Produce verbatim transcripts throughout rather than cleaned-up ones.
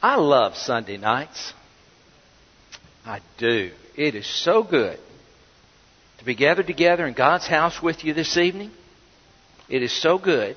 I love Sunday nights. I do. It is so good to be gathered together in God's house with you this evening. It is so good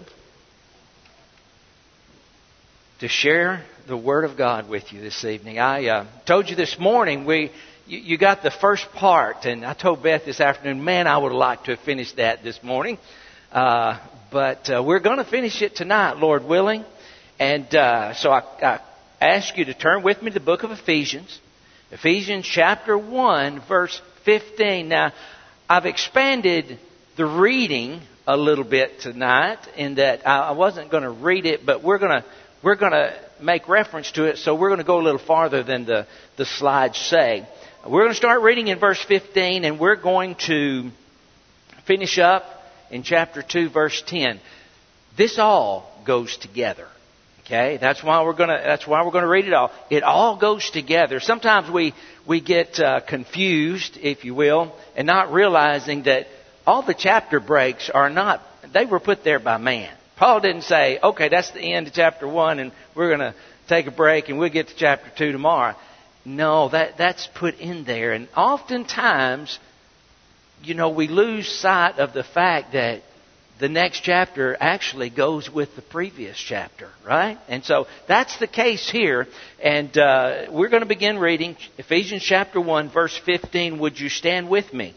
to share the Word of God with you this evening. I uh, told you this morning, we you, you got the first part, and I told Beth this afternoon, man, I would have liked to have finished that this morning. Uh, but uh, we're going to finish it tonight, Lord willing. And uh, so I, I ask you to turn with me to the book of Ephesians. Ephesians chapter one, verse fifteen. Now, I've expanded the reading a little bit tonight in that I wasn't going to read it, but we're going to we're going to make reference to it, so we're going to go a little farther than the, the slides say. We're going to start reading in verse fifteen, and we're going to finish up in chapter two, verse ten. This all goes together. Okay, that's why we're gonna. That's why we're gonna read it all. It all goes together. Sometimes we we get uh, confused, if you will, and not realizing that all the chapter breaks are not. They were put there by man. Paul didn't say, "Okay, that's the end of chapter one, and we're gonna take a break, and we'll get to chapter two tomorrow." No, that that's put in there, and oftentimes, you know, we lose sight of the fact that the next chapter actually goes with the previous chapter, right? And so that's the case here. And uh, we're going to begin reading Ephesians chapter one, verse fifteen. Would you stand with me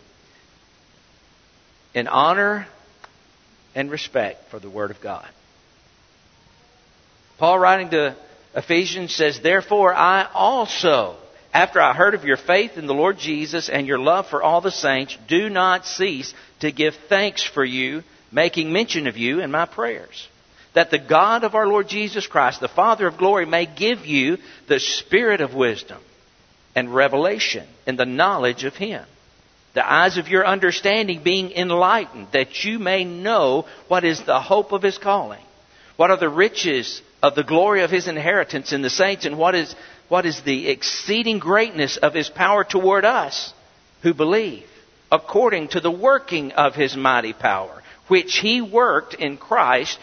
in honor and respect for the Word of God? Paul, writing to Ephesians, says, "Therefore I also, after I heard of your faith in the Lord Jesus and your love for all the saints, do not cease to give thanks for you, making mention of you in my prayers, that the God of our Lord Jesus Christ, the Father of glory, may give you the spirit of wisdom and revelation in the knowledge of Him, the eyes of your understanding being enlightened, that you may know what is the hope of His calling, what are the riches of the glory of His inheritance in the saints, and what is what is the exceeding greatness of His power toward us who believe, according to the working of His mighty power, which He worked in Christ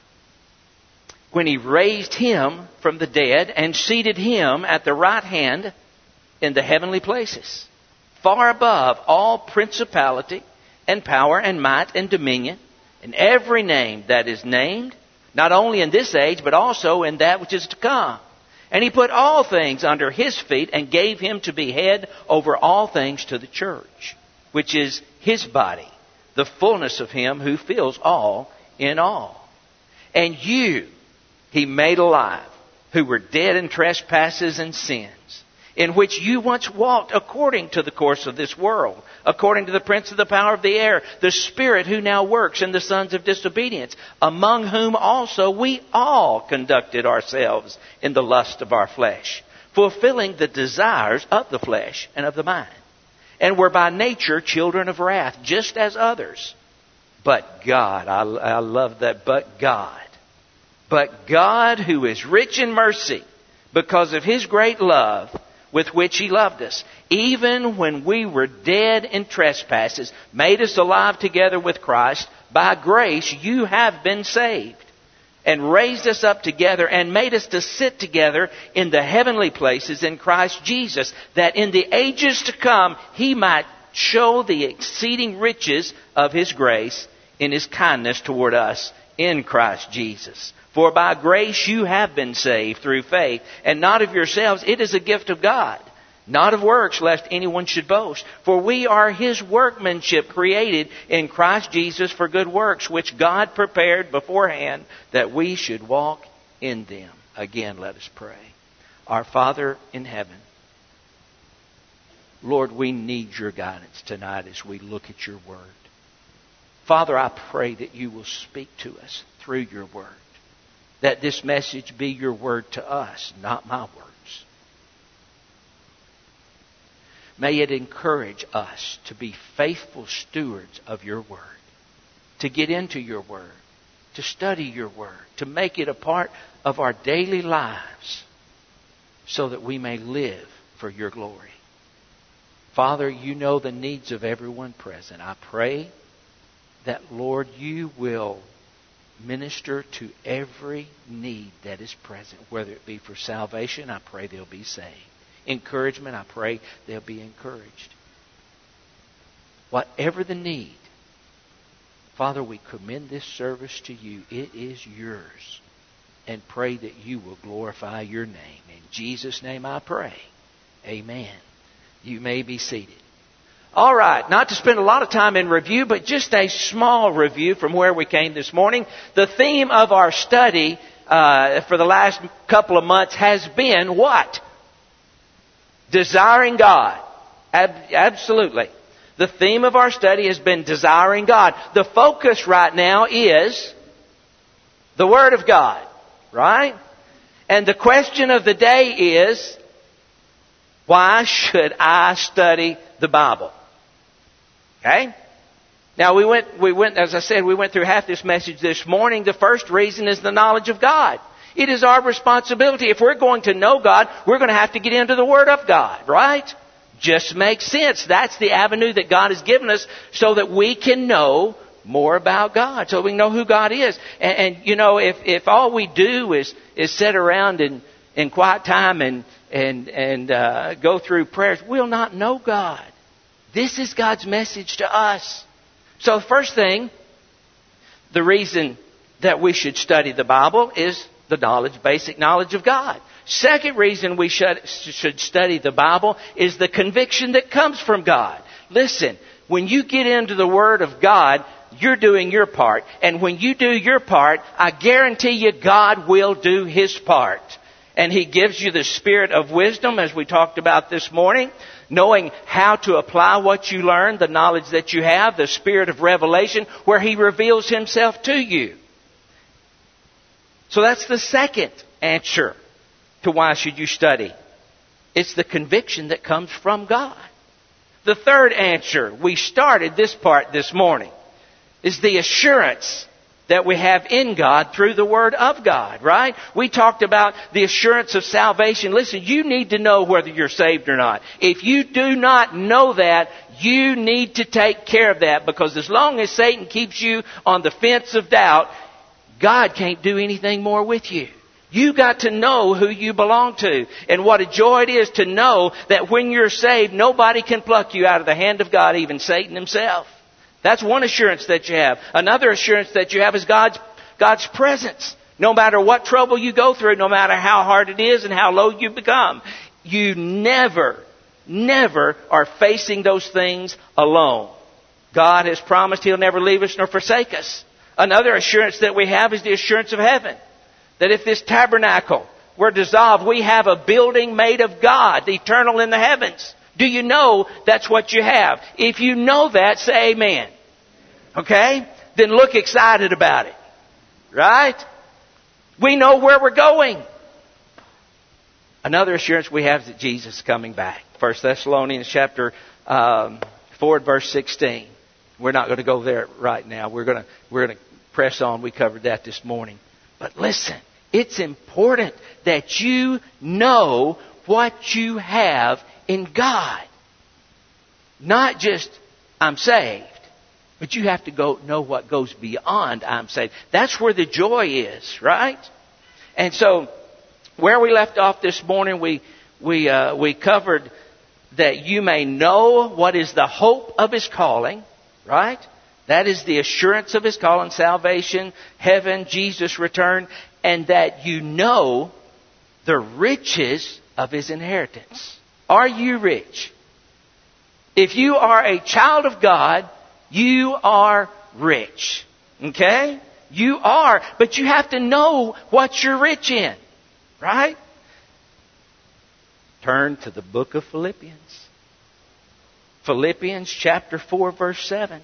when He raised Him from the dead and seated Him at the right hand in the heavenly places, far above all principality and power and might and dominion, and every name that is named, not only in this age, but also in that which is to come. And He put all things under His feet and gave Him to be head over all things to the church, which is His body, the fullness of Him who fills all in all. And you He made alive, who were dead in trespasses and sins, in which you once walked according to the course of this world, according to the prince of the power of the air, the spirit who now works in the sons of disobedience, among whom also we all conducted ourselves in the lust of our flesh, fulfilling the desires of the flesh and of the mind, and were by nature children of wrath, just as others. But God," I, I love that, but God. "But God, who is rich in mercy, because of His great love with which He loved us, even when we were dead in trespasses, made us alive together with Christ. By grace you have been saved, and raised us up together, and made us to sit together in the heavenly places in Christ Jesus, that in the ages to come He might show the exceeding riches of His grace in His kindness toward us in Christ Jesus. For by grace you have been saved through faith, and not of yourselves. It is a gift of God, not of works, lest anyone should boast. For we are His workmanship, created in Christ Jesus for good works, which God prepared beforehand that we should walk in them." Again, let us pray. Our Father in heaven, Lord, we need your guidance tonight as we look at your Word. Father, I pray that you will speak to us through your Word, that this message be your word to us, not my words. May it encourage us to be faithful stewards of your word, to get into your word, to study your word, to make it a part of our daily lives, so that we may live for your glory. Father, you know the needs of everyone present. I pray that, Lord, you will minister to every need that is present, whether it be for salvation, I pray they'll be saved. Encouragement, I pray they'll be encouraged. Whatever the need, Father, we commend this service to you. It is yours. And pray that you will glorify your name. In Jesus' name I pray. Amen. You may be seated. All right, not to spend a lot of time in review, but just a small review from where we came this morning. The theme of our study uh, for the last couple of months has been what? Desiring God. Ab- absolutely. The theme of our study has been desiring God. The focus right now is the Word of God, right? And the question of the day is, why should I study the Bible? Okay? Now we went, we went, as I said, we went through half this message this morning. The first reason is the knowledge of God. It is our responsibility. If we're going to know God, we're going to have to get into the Word of God, right? Just makes sense. That's the avenue that God has given us so that we can know more about God, so we can know who God is. And, and you know, if, if all we do is, is sit around in, in quiet time and, and, and uh, go through prayers, we'll not know God. This is God's message to us. So the first thing, the reason that we should study the Bible is the knowledge, basic knowledge of God. Second reason we should, should study the Bible is the conviction that comes from God. Listen, when you get into the Word of God, you're doing your part. And when you do your part, I guarantee you God will do His part. And He gives you the spirit of wisdom, as we talked about this morning, knowing how to apply what you learn, the knowledge that you have, the spirit of revelation, where He reveals Himself to you. So that's the second answer to why should you study. It's the conviction that comes from God. The third answer, we started this part this morning, is the assurance that we have in God through the Word of God, right? We talked about the assurance of salvation. Listen, you need to know whether you're saved or not. If you do not know that, you need to take care of that, because as long as Satan keeps you on the fence of doubt, God can't do anything more with you. You got to know who you belong to. And what a joy it is to know that when you're saved, nobody can pluck you out of the hand of God, even Satan himself. That's one assurance that you have. Another assurance that you have is God's, God's presence. No matter what trouble you go through, no matter how hard it is and how low you become, you never, never are facing those things alone. God has promised He'll never leave us nor forsake us. Another assurance that we have is the assurance of heaven. That if this tabernacle were dissolved, we have a building made of God, eternal in the heavens. Do you know that's what you have? If you know that, say amen. Okay? Then look excited about it. Right? We know where we're going. Another assurance we have is that Jesus is coming back. First Thessalonians chapter um, four, verse sixteen. We're not going to go there right now. We're going to we're going to press on. We covered that this morning. But listen, it's important that you know what you have in God. Not just, I'm saved, but you have to go know what goes beyond I'm saved. That's where the joy is, right? And so, where we left off this morning, we we uh, we covered that you may know what is the hope of His calling, right? That is the assurance of His calling, salvation, heaven, Jesus' return, and that you know the riches of His inheritance. Are you rich? If you are a child of God, you are rich. Okay? You are. But you have to know what you're rich in. Right? Turn to the book of Philippians. Philippians chapter four, verse seven.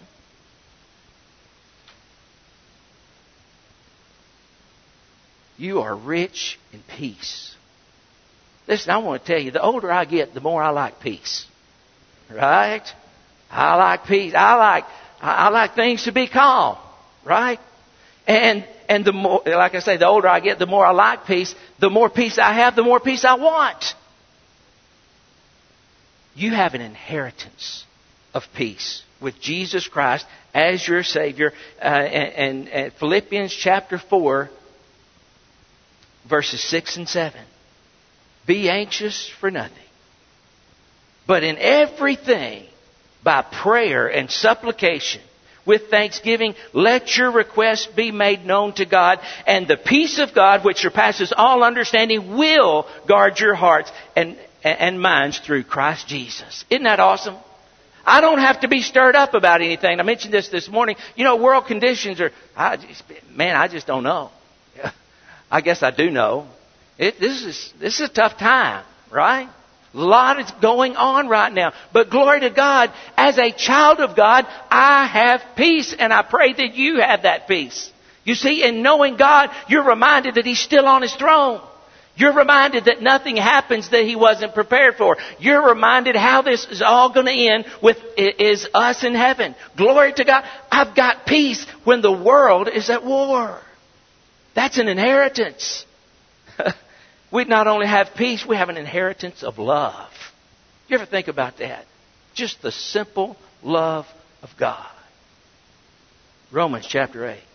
You are rich in peace. Listen, I want to tell you, the older I get, the more I like peace. Right? I like peace. I like I like things to be calm. Right? And and the more, like I say, the older I get, the more I like peace. The more peace I have, the more peace I want. You have an inheritance of peace with Jesus Christ as your Savior. Uh, and, and, and Philippians chapter four, verses six and seven. Be anxious for nothing, but in everything, by prayer and supplication, with thanksgiving, let your requests be made known to God, and the peace of God, which surpasses all understanding, will guard your hearts and, and minds through Christ Jesus. Isn't that awesome? I don't have to be stirred up about anything. I mentioned this this morning. You know, world conditions are, I just, man, I just don't know. I guess I do know. It, this is this is a tough time, right? A lot is going on right now. But glory to God, as a child of God, I have peace, and I pray that you have that peace. You see, in knowing God, you're reminded that He's still on His throne. You're reminded that nothing happens that He wasn't prepared for. You're reminded how this is all going to end with is us in heaven. Glory to God. I've got peace when the world is at war. That's an inheritance. We not only have peace, we have an inheritance of love. You ever think about that? Just the simple love of God. Romans chapter eight.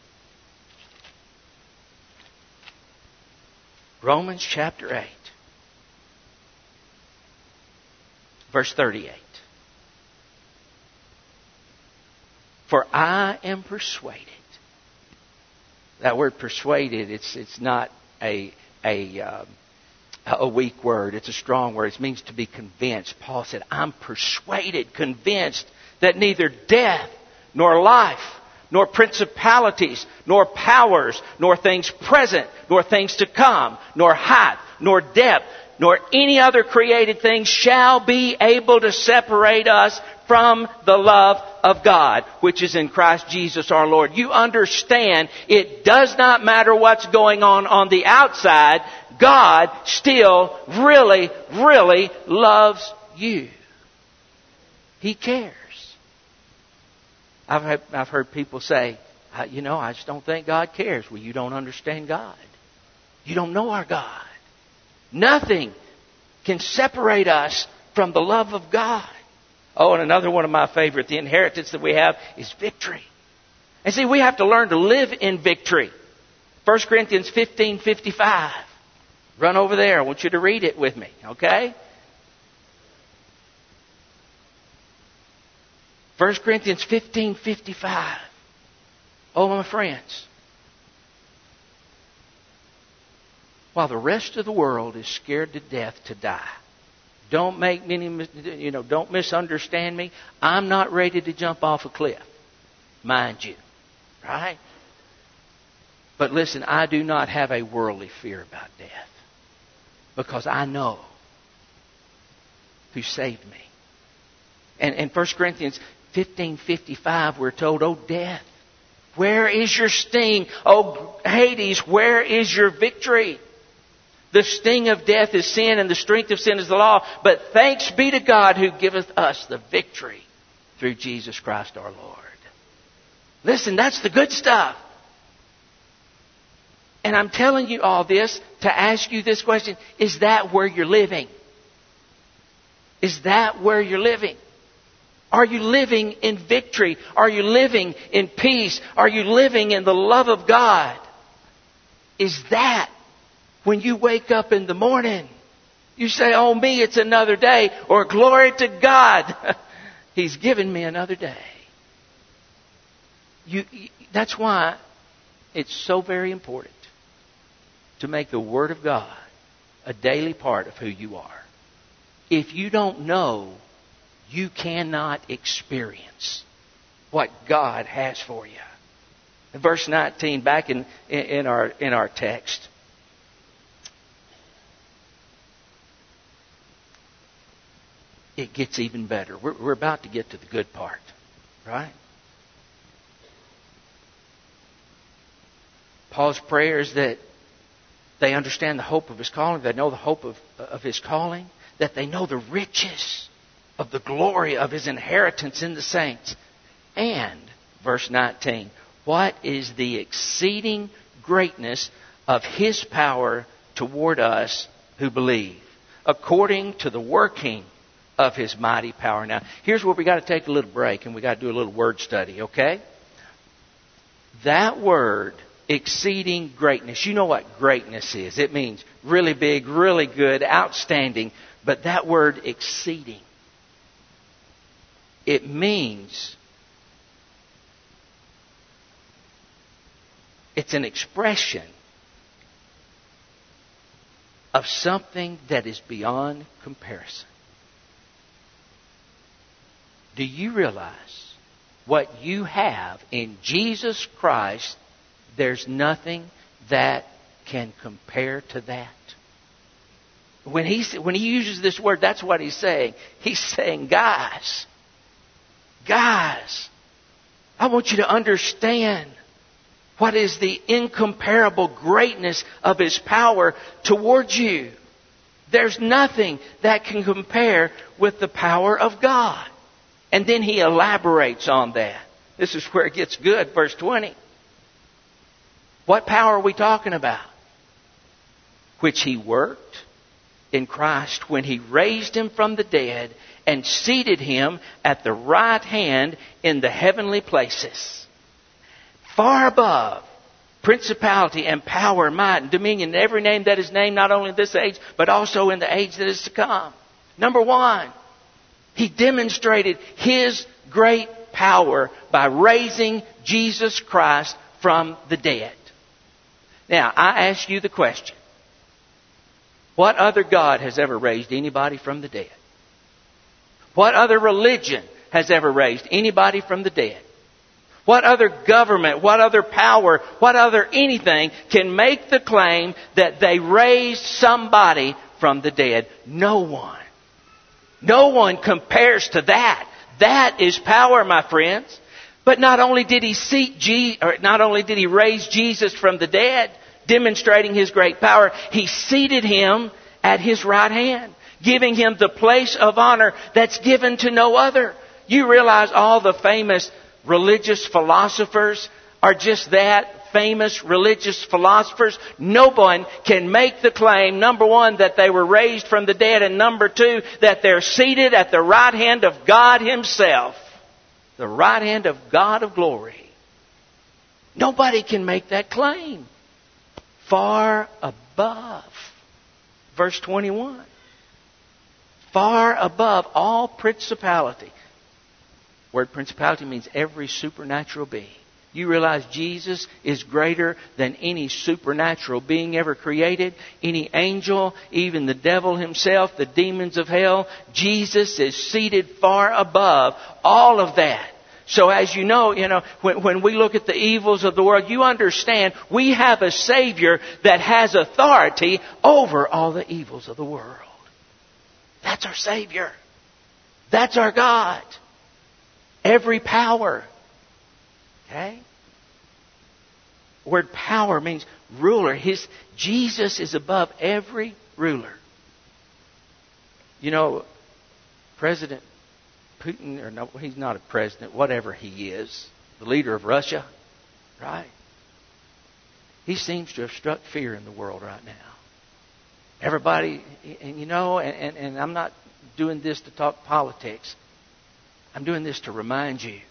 Romans chapter eight. Verse thirty-eight. For I am persuaded. That word persuaded, it's it's not a a um, a weak word. It's a strong word. It means to be convinced. Paul said, I'm persuaded, convinced that neither death nor life, nor principalities, nor powers, nor things present, nor things to come, nor height, nor depth, nor any other created thing shall be able to separate us from the love of God, which is in Christ Jesus our Lord. You understand, it does not matter what's going on on the outside. God still really, really loves you. He cares. I've heard, I've heard people say, you know, I just don't think God cares. Well, you don't understand God. You don't know our God. Nothing can separate us from the love of God. Oh, and another one of my favorite, the inheritance that we have is victory. And see, we have to learn to live in victory. First Corinthians fifteen fifty-five. Run over there. I want you to read it with me, okay? First Corinthians fifteen fifty-five. Oh, my friends. While the rest of the world is scared to death to die. Don't make many, you know, don't misunderstand me. I'm not ready to jump off a cliff. Mind you. Right? But listen, I do not have a worldly fear about death. Because I know who saved me. And in First Corinthians fifteen fifty-five, we're told, oh, death, where is your sting? Oh, Hades, where is your victory? The sting of death is sin, and the strength of sin is the law. But thanks be to God who giveth us the victory through Jesus Christ our Lord. Listen, that's the good stuff. And I'm telling you all this to ask you this question. Is that where you're living? Is that where you're living? Are you living in victory? Are you living in peace? Are you living in the love of God? Is that when you wake up in the morning, you say, oh me, it's another day, or glory to God, He's given me another day. You, that's why it's so very important to make the Word of God a daily part of who you are. If you don't know, you cannot experience what God has for you. In verse nineteen, back in, in our in our text. It gets even better. We're, we're about to get to the good part, right? Paul's prayer is that they understand the hope of his calling. They know the hope of, of his calling. That they know the riches of the glory of his inheritance in the saints. And, verse nineteen, what is the exceeding greatness of his power toward us who believe, according to the working of His mighty power. Now, here's where we got to take a little break and we got to do a little word study, okay? That word, exceeding greatness. You know what greatness is. It means really big, really good, outstanding. But that word exceeding, it means it's an expression of something that is beyond comparison. Do you realize what you have in Jesus Christ? There's nothing that can compare to that. When he, when he uses this word, that's what he's saying. He's saying, guys, guys, I want you to understand what is the incomparable greatness of His power towards you. There's nothing that can compare with the power of God. And then he elaborates on that. This is where it gets good, verse twenty. What power are we talking about? Which He worked in Christ when He raised Him from the dead and seated Him at the right hand in the heavenly places, far above principality and power, might and dominion, and every name that is named, not only in this age, but also in the age that is to come. Number one, He demonstrated His great power by raising Jesus Christ from the dead. Now, I ask you the question. What other God has ever raised anybody from the dead? What other religion has ever raised anybody from the dead? What other government, what other power, what other anything can make the claim that they raised somebody from the dead? No one. No one compares to that. That is power, my friends. But not only did he seat Je- or not only did he raise Jesus from the dead, demonstrating His great power, He seated Him at His right hand, giving Him the place of honor that's given to no other. You realize all the famous religious philosophers are just that, famous religious philosophers. No one can make the claim, number one, that they were raised from the dead, and number two, that they're seated at the right hand of God Himself. The right hand of God of glory. Nobody can make that claim. Far above. Verse twenty-one. Far above all principality. Word principality means every supernatural being. You realize Jesus is greater than any supernatural being ever created, any angel, even the devil himself, the demons of hell. Jesus is seated far above all of that. So as you know, you know, when, when we look at the evils of the world, you understand we have a Savior that has authority over all the evils of the world. That's our Savior. That's our God. Every power. Okay? Word power means ruler. His Jesus is above every ruler. You know, President Putin, or no, he's not a president, whatever he is, the leader of Russia, right? He seems to have struck fear in the world right now. Everybody, and you know, and, and, and I'm not doing this to talk politics. I'm doing this to remind you.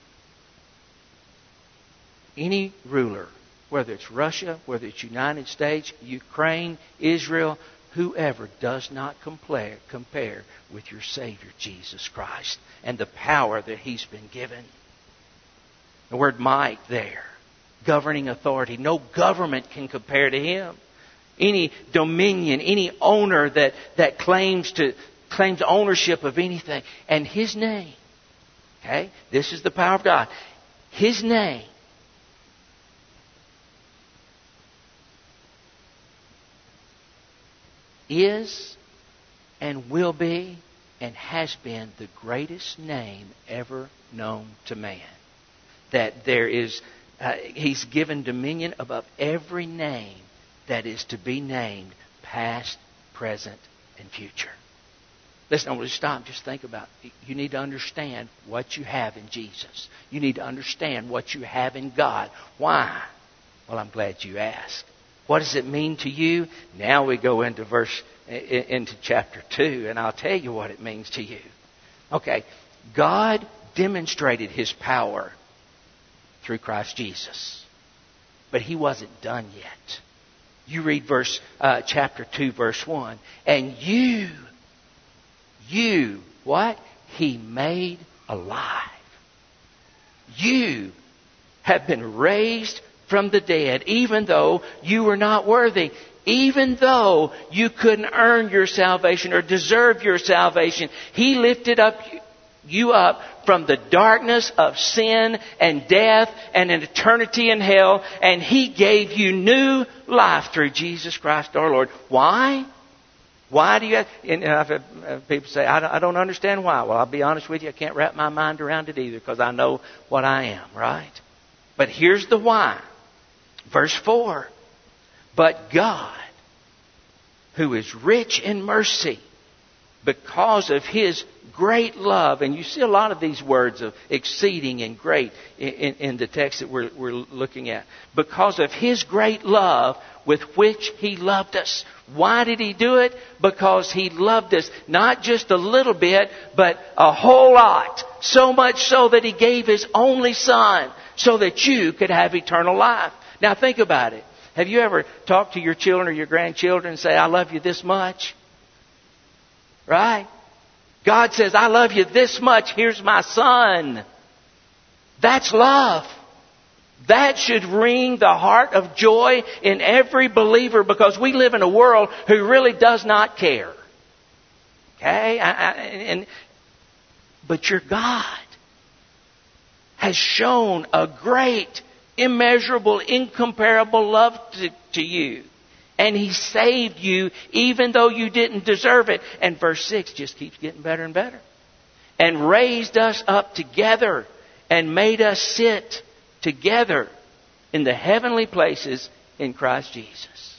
Any ruler, whether it's Russia, whether it's United States, Ukraine, Israel, whoever, does not compare, compare with your Savior, Jesus Christ, and the power that He's been given. The word might there, governing authority. No government can compare to Him. Any dominion, any owner that, that claims to claims ownership of anything. And His name, okay, this is the power of God. His name is and will be and has been the greatest name ever known to man. That there is, uh, He's given dominion above every name that is to be named, past, present, and future. Listen, I want to stop. Just think about it. You need to understand what you have in Jesus. You need to understand what you have in God. Why? Well, I'm glad you asked. What does it mean to you? Now we go into verse, into chapter two, and I'll tell you what it means to you. Okay, God demonstrated His power through Christ Jesus. But He wasn't done yet. You read verse uh, chapter two, verse one. And you, you, what? He made alive. You have been raised from the dead, even though you were not worthy. Even though you couldn't earn your salvation or deserve your salvation, He lifted up you up from the darkness of sin and death and an eternity in hell, and He gave you new life through Jesus Christ our Lord. Why? Why do you have, and I've had people say, I don't, I don't understand why. Well, I'll be honest with you, I can't wrap my mind around it either, because I know what I am, right? But here's the why. Verse four. But God, who is rich in mercy, because of His great love, and you see a lot of these words of exceeding and great in, in, in the text that we're, we're looking at. Because of His great love with which He loved us. Why did He do it? Because He loved us not just a little bit, but a whole lot. So much so that He gave His only Son so that you could have eternal life. Now think about it. Have you ever talked to your children or your grandchildren and say, I love you this much? Right? God says, I love you this much. Here's my Son. That's love. That should wring the heart of joy in every believer, because we live in a world who really does not care. Okay? I, I, and, but your God has shown a great, immeasurable, incomparable love to, to you. And He saved you even though you didn't deserve it. And verse six just keeps getting better and better. And raised us up together and made us sit together in the heavenly places in Christ Jesus.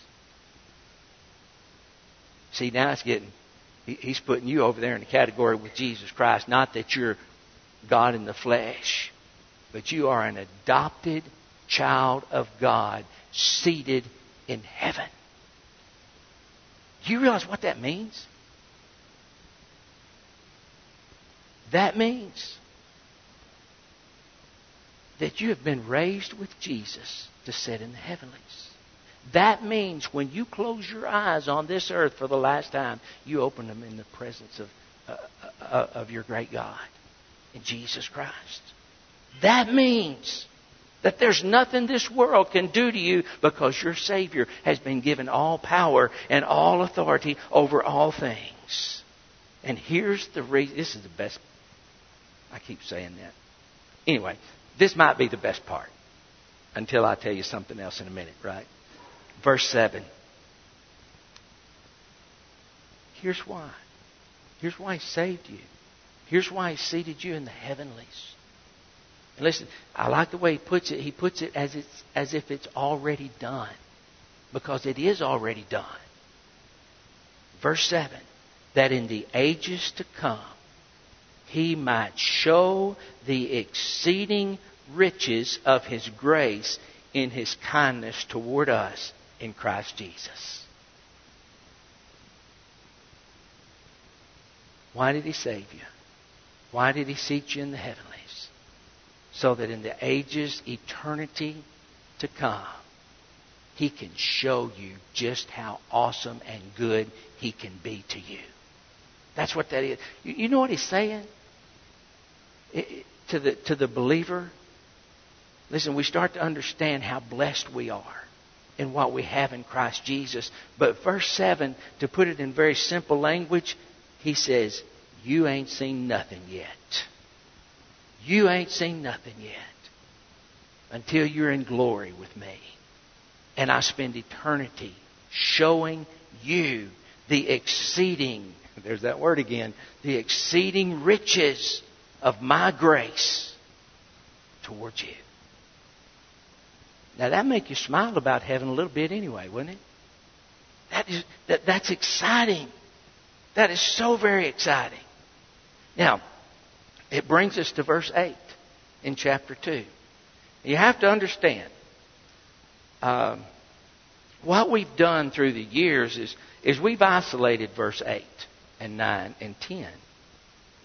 See, now it's getting, He's putting you over there in the category with Jesus Christ. Not that you're God in the flesh, but you are an adopted child of God seated in heaven. Do you realize what that means? That means that you have been raised with Jesus to sit in the heavenlies. That means when you close your eyes on this earth for the last time, you open them in the presence of, uh, uh, of your great God, in Jesus Christ. That means that there's nothing this world can do to you, because your Savior has been given all power and all authority over all things. And here's the reason. This is the best. I keep saying that. Anyway, this might be the best part until I tell you something else in a minute, right? Verse seven. Here's why. Here's why He saved you. Here's why He seated you in the heavenlies. And listen, I like the way He puts it. He puts it as it's as if it's already done. Because it is already done. Verse seven. That in the ages to come, He might show the exceeding riches of His grace in His kindness toward us in Christ Jesus. Why did He save you? Why did He seat you in the heavenlies? So that in the ages, eternity to come, He can show you just how awesome and good He can be to you. That's what that is. You know what He's saying? It, to the, to the believer, listen, we start to understand how blessed we are in what we have in Christ Jesus. But verse seven, to put it in very simple language, He says, you ain't seen nothing yet. You ain't seen nothing yet until you're in glory with me. And I spend eternity showing you the exceeding, there's that word again, the exceeding riches of my grace towards you. Now that make you smile about heaven a little bit anyway, wouldn't it? That is, that, that's exciting. That is so very exciting. Now, it brings us to verse eight in chapter two. You have to understand, um, what we've done through the years is, is we've isolated verse eight and nine and ten.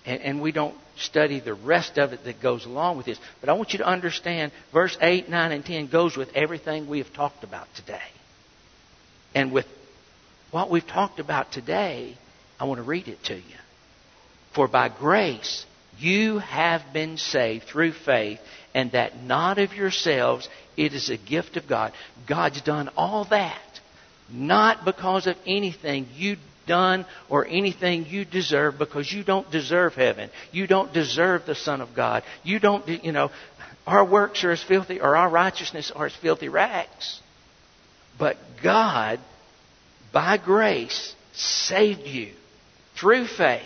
And, and we don't study the rest of it that goes along with this. But I want you to understand verse eight, nine, and ten goes with everything we have talked about today. And with what we've talked about today, I want to read it to you. For by grace you have been saved through faith, and that not of yourselves, it is a gift of God. God's done all that, not because of anything you've done or anything you deserve, because you don't deserve heaven. You don't deserve the Son of God. You don't, you know, our works are as filthy, or our righteousness are as filthy rags. But God, by grace, saved you through faith,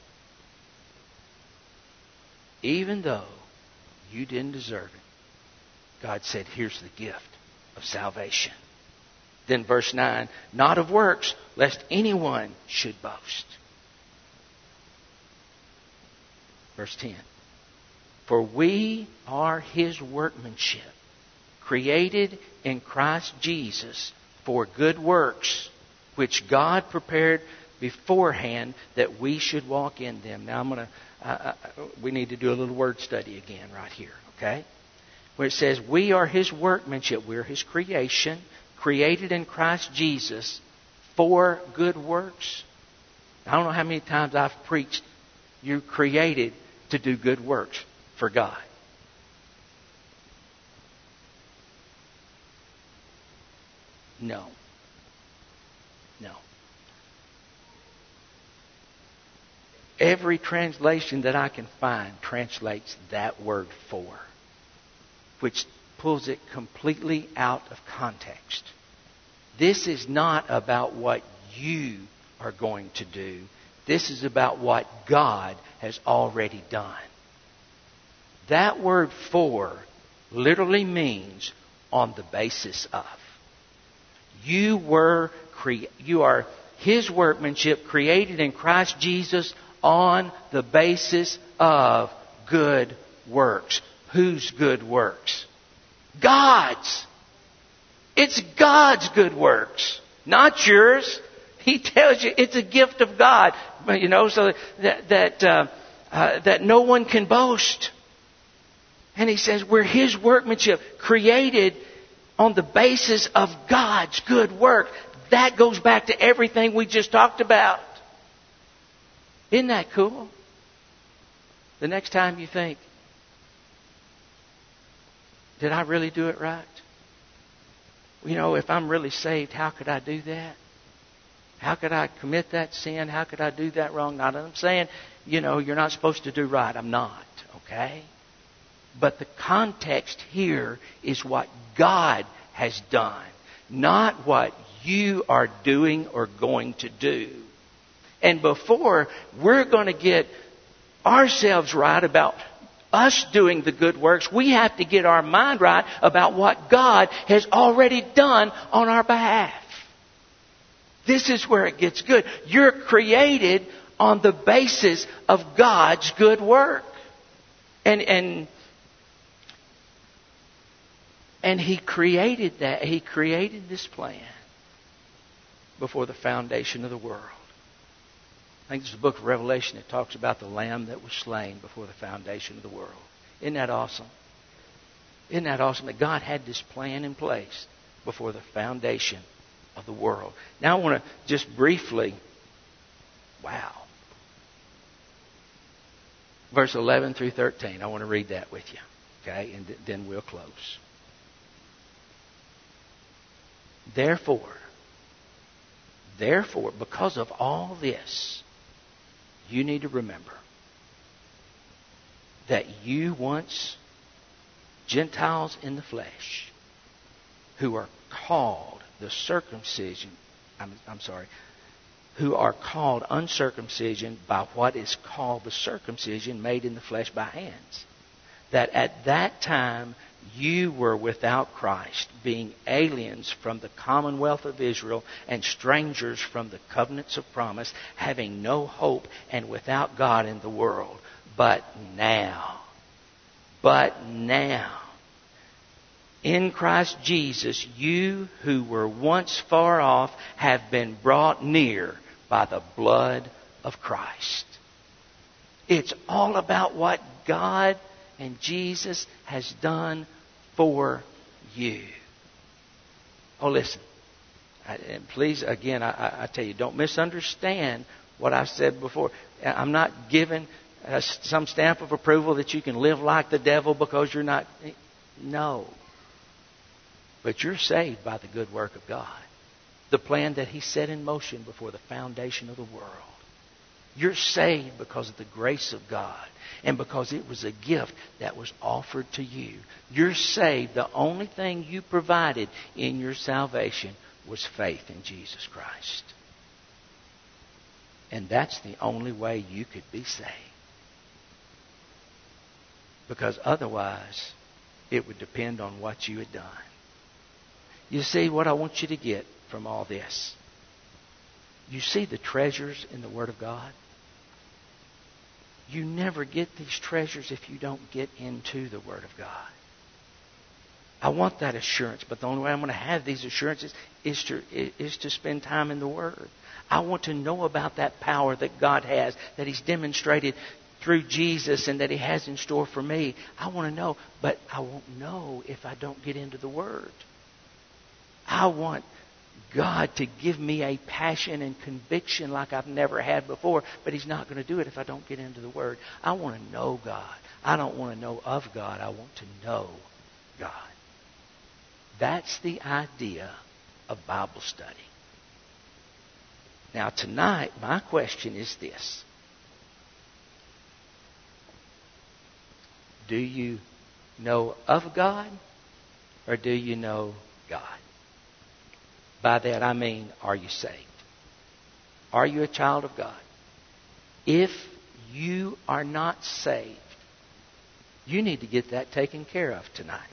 even though you didn't deserve it. God said, here's the gift of salvation. Then verse nine, not of works, lest anyone should boast. Verse ten, for we are His workmanship, created in Christ Jesus for good works, which God prepared beforehand that we should walk in them. Now I'm going to, uh, we need to do a little word study again right here, okay? Where it says, we are His workmanship, we're His creation, created in Christ Jesus for good works. I don't know how many times I've preached, you're created to do good works for God. No. No. Every translation that I can find translates that word for, which pulls it completely out of context. This is not about what you are going to do. This is about what God has already done. That word for literally means on the basis of. You were cre- you are His workmanship, created in Christ Jesus on the basis of good works. Whose good works? God's. It's God's good works, not yours. He tells you it's a gift of God, you know, so that that uh, uh, that no one can boast. And He says we're His workmanship, created on the basis of God's good work. That goes back to everything we just talked about. Isn't that cool? The next time you think, did I really do it right? You know, if I'm really saved, how could I do that? How could I commit that sin? How could I do that wrong? Not that I'm saying, you know, you're not supposed to do right. I'm not, okay? But the context here is what God has done, not what you are doing or going to do. And before we're going to get ourselves right about us doing the good works, we have to get our mind right about what God has already done on our behalf. This is where it gets good. You're created on the basis of God's good work. And and and He created that. He created this plan before the foundation of the world. I think it's the book of Revelation that talks about the Lamb that was slain before the foundation of the world. Isn't that awesome? Isn't that awesome that God had this plan in place before the foundation of the world? Now I want to just briefly, wow. Verse eleven through thirteen. I want to read that with you. Okay? And th- then we'll close. Therefore, therefore, because of all this, you need to remember that you once, Gentiles in the flesh, who are called the circumcision, I'm, I'm sorry, who are called uncircumcision by what is called the circumcision made in the flesh by hands, that at that time you were without Christ, being aliens from the commonwealth of Israel and strangers from the covenants of promise, having no hope and without God in the world. But now, but now, in Christ Jesus, you who were once far off have been brought near by the blood of Christ. It's all about what God and Jesus has done for you. Oh, listen. I, and please, again, I, I tell you, don't misunderstand what I've said before. I'm not giving uh, some stamp of approval that you can live like the devil because you're not. No. But you're saved by the good work of God. The plan that He set in motion before the foundation of the world. You're saved because of the grace of God and because it was a gift that was offered to you. You're saved. The only thing you provided in your salvation was faith in Jesus Christ. And that's the only way you could be saved. Because otherwise, it would depend on what you had done. You see, what I want you to get from all this. You see the treasures in the Word of God? You never get these treasures if you don't get into the Word of God. I want that assurance, but the only way I'm going to have these assurances is to, is to spend time in the Word. I want to know about that power that God has, that He's demonstrated through Jesus and that He has in store for me. I want to know, but I won't know if I don't get into the Word. I want God to give me a passion and conviction like I've never had before, but He's not going to do it if I don't get into the Word. I want to know God. I don't want to know of God. I want to know God. That's the idea of Bible study. Now tonight, my question is this. Do you know of God or do you know God? By that I mean, are you saved? Are you a child of God? If you are not saved, you need to get that taken care of tonight.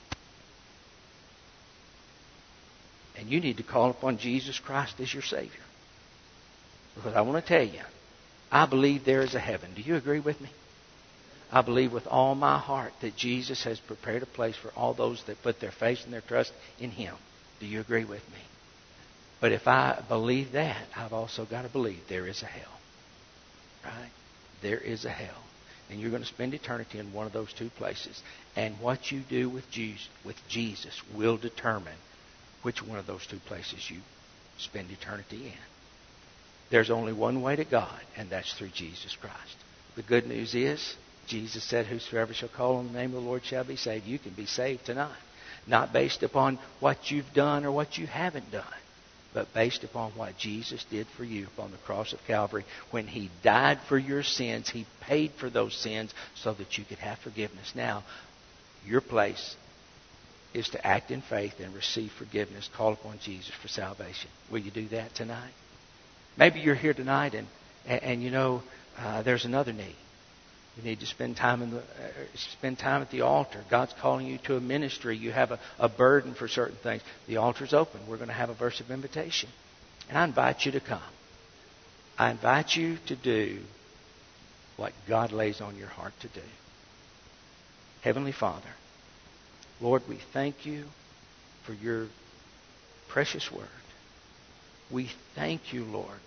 And you need to call upon Jesus Christ as your Savior. Because I want to tell you, I believe there is a heaven. Do you agree with me? I believe with all my heart that Jesus has prepared a place for all those that put their faith and their trust in Him. Do you agree with me? But if I believe that, I've also got to believe there is a hell. Right? There is a hell. And you're going to spend eternity in one of those two places. And what you do with Jesus, with Jesus will determine which one of those two places you spend eternity in. There's only one way to God, and that's through Jesus Christ. The good news is, Jesus said, whosoever shall call on the name of the Lord shall be saved. You can be saved tonight. Not based upon what you've done or what you haven't done, but based upon what Jesus did for you upon the cross of Calvary. When He died for your sins, He paid for those sins so that you could have forgiveness. Now, your place is to act in faith and receive forgiveness. Call upon Jesus for salvation. Will you do that tonight? Maybe you're here tonight and, and, and you know, uh, there's another need. You need to spend time in the, uh, spend time at the altar. God's calling you to a ministry. You have a, a burden for certain things. The altar's open. We're going to have a verse of invitation. And I invite you to come. I invite you to do what God lays on your heart to do. Heavenly Father, Lord, we thank you for your precious word. We thank you, Lord.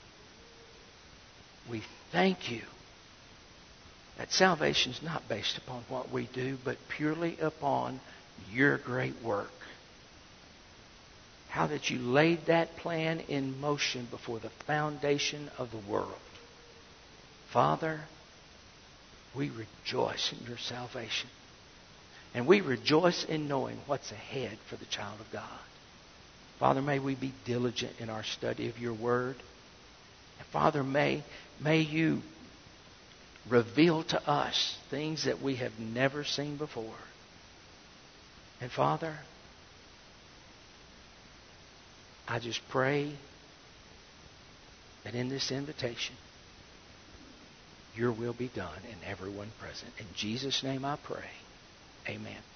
We thank you that salvation is not based upon what we do, but purely upon your great work. How that you laid that plan in motion before the foundation of the world. Father, we rejoice in your salvation. And we rejoice in knowing what's ahead for the child of God. Father, may we be diligent in our study of your word. And Father, may, may you reveal to us things that we have never seen before. And Father, I just pray that in this invitation, your will be done in everyone present. In Jesus' name I pray. Amen.